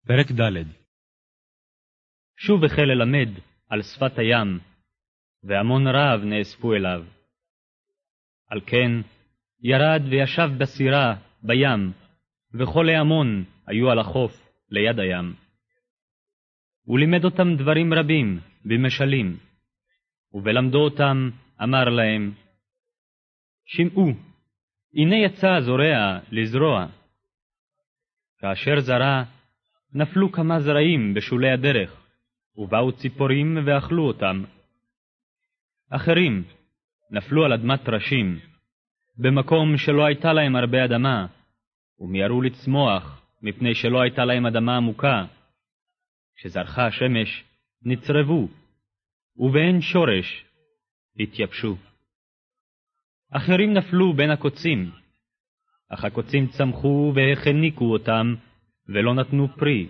פרק ד'. שוב החל ללמד על שפת הים, והמון רב נאספו אליו. על כן ירד וישב בסירה בים, וכל ההמון היו על החוף ליד הים. הוא לימד אותם דברים רבים במשלים, ובלמדו אותם אמר להם, שמעו, הנה יצא הזורע לזרוע. כאשר זרע, נפלו כמה זרעים בשולי הדרך, ובאו ציפורים ואכלו אותם. אחרים נפלו על אדמת טרשים, במקום שלא הייתה להם הרבה אדמה, ומיהרו לצמוח, מפני שלא הייתה להם אדמה עמוקה. כשזרחה השמש, נצרבו, ובאין שורש, התייבשו. אחרים נפלו בין הקוצים, אך הקוצים צמחו והחניקו אותם, ולא נתנו פרי.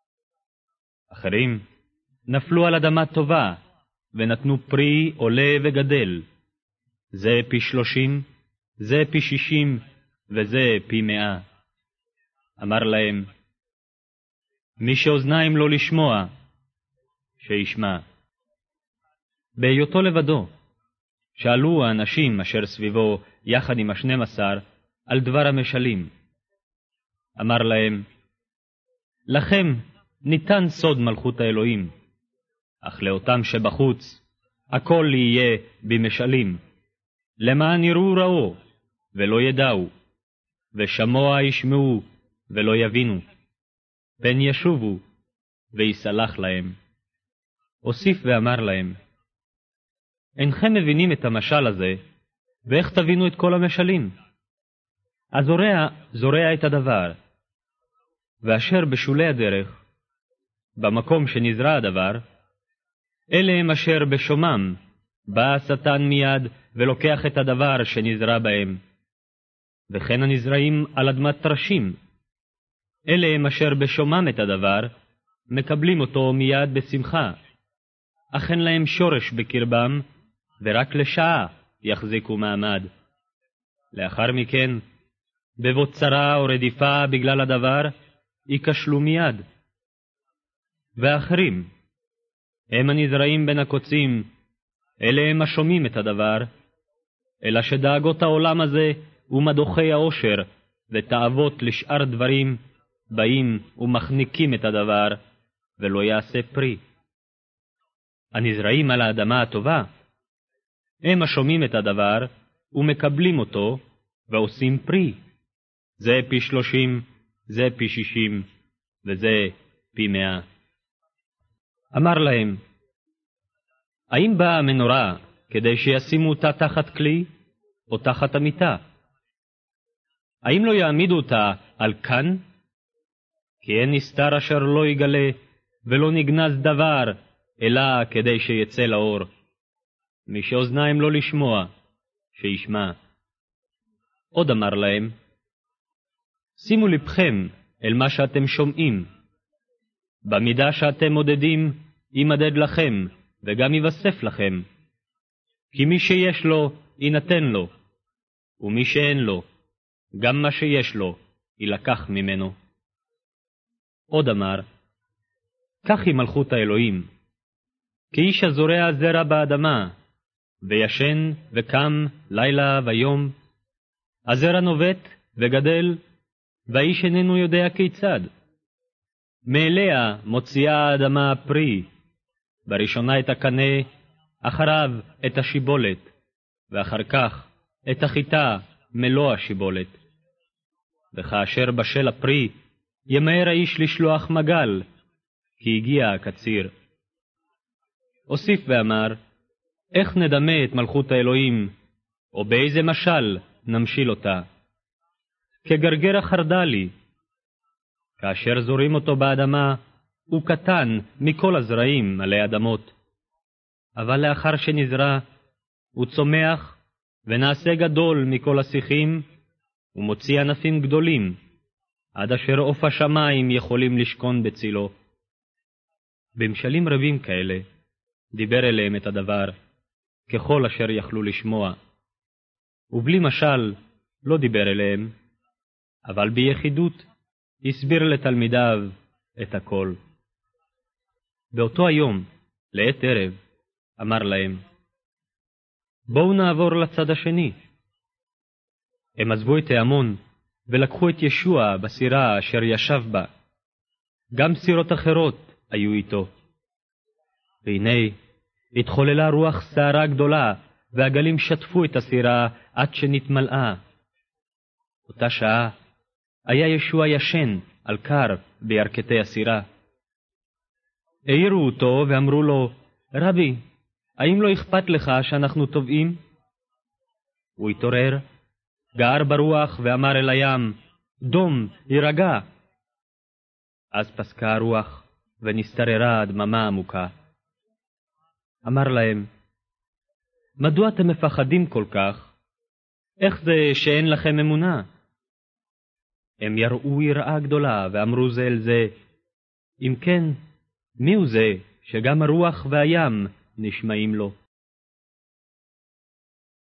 אחרים נפלו על אדמה טובה, ונתנו פרי עולה וגדל. זה פי 30, זה פי 60, וזה פי 100. אמר להם, מי שאוזניים לא לשמוע, שישמע. בהיותו לבדו, שאלו האנשים אשר סביבו יחד עם 12 על דבר המשלים. אמר להם, לכם ניתן סוד מלכות האלוהים, אך לאותם שבחוץ הכל יהיה במשלים, למען יראו ראו ולא ידעו, ושמוע ישמעו ולא יבינו, פן ישובו ויסלח להם. הוסיף ואמר להם, אינכם מבינים את המשל הזה, ואיך תבינו את כל המשלים? הזורע זורע את הדבר, ואשר בשולי הדרך, במקום שנזרע הדבר, אלה הם אשר בשומם, בא השטן מיד ולוקח את הדבר שנזרע בהם. וכן הנזרעים על אדמת טרשים, אלה הם אשר בשומם את הדבר, מקבלים אותו מיד בשמחה, אך אין להם שורש בקרבם, ורק לשעה יחזיקו מעמד. לאחר מכן, בבוא צרה או רדיפה בגלל הדבר, ייכשלו מיד. ואחרים, הם הנזרעים בין הקוצים, אלה הם השומעים את הדבר, אלא שדאגות העולם הזה ומדוחי העושר ותאוות לשאר דברים באים ומחניקים את הדבר, ולא יעשה פרי. הנזרעים על האדמה הטובה, הם השומעים את הדבר ומקבלים אותו ועושים פרי. זה פי 30, זה פי 60, וזה פי 100. אמר להם, האם באה המנורה כדי שישימו אותה תחת כלי או תחת המיטה? האם לא יעמידו אותה על כאן? כי אין נסתר אשר לא יגלה, ולא נגנז דבר, אלא כדי שיצא לאור. מי שאוזניים לא לשמוע, שישמע. עוד אמר להם, שימו לבכם אל מה שאתם שומעים. במידה שאתם מודדים, יימדד לכם, וגם יווסף לכם. כי מי שיש לו, יינתן לו, ומי שאין לו, גם מה שיש לו, יילקח ממנו. עוד אמר, כך היא מלכות האלוהים. כאיש הזורע זרע באדמה, וישן וקם לילה ויום, הזרע נובט וגדל, והאיש איננו יודע כיצד. מאליה מוציאה האדמה פרי, בראשונה את הקנה, אחריו את השיבולת, ואחר כך את החיטה מלוא השיבולת. וכאשר בשל הפרי, ימהר האיש לשלוח מגל, כי הגיע הקציר. הוסיף ואמר, איך נדמה את מלכות האלוהים, או באיזה משל נמשיל אותה? כגרגר החרדלי, כאשר זורים אותו באדמה, הוא קטן מכל הזרעים עלי אדמות. אבל לאחר שנזרע, הוא צומח ונעשה גדול מכל השיחים, ומוציא ענפים גדולים, עד אשר עוף השמיים יכולים לשכון בצילו. במשלים רבים כאלה, דיבר אליהם את הדבר, ככל אשר יכלו לשמוע. ובלי משל לא דיבר אליהם, אבל ביחידות הסביר לתלמידיו את הכל. באותו היום, לעת ערב, אמר להם, בואו נעבור לצד השני. הם עזבו את העמון, ולקחו את ישוע בסירה אשר ישב בה. גם סירות אחרות היו איתו. והנה, התחוללה רוח סערה גדולה, והגלים שטפו את הסירה עד שנתמלאה. אותה שעה היה ישוע ישן על קר בירכתי הסירה. העירו אותו ואמרו לו, רבי, האם לא אכפת לך שאנחנו טובעים? הוא התעורר, גער ברוח ואמר אל הים, דום, יירגע. אז פסקה הרוח ונסתררה דממה עמוקה. אמר להם, מדוע אתם מפחדים כל כך? איך זה שאין לכם אמונה? הם יראו יראה גדולה ואמרו זה אל זה, אם כן, מי הוא זה שגם הרוח והים נשמעים לו?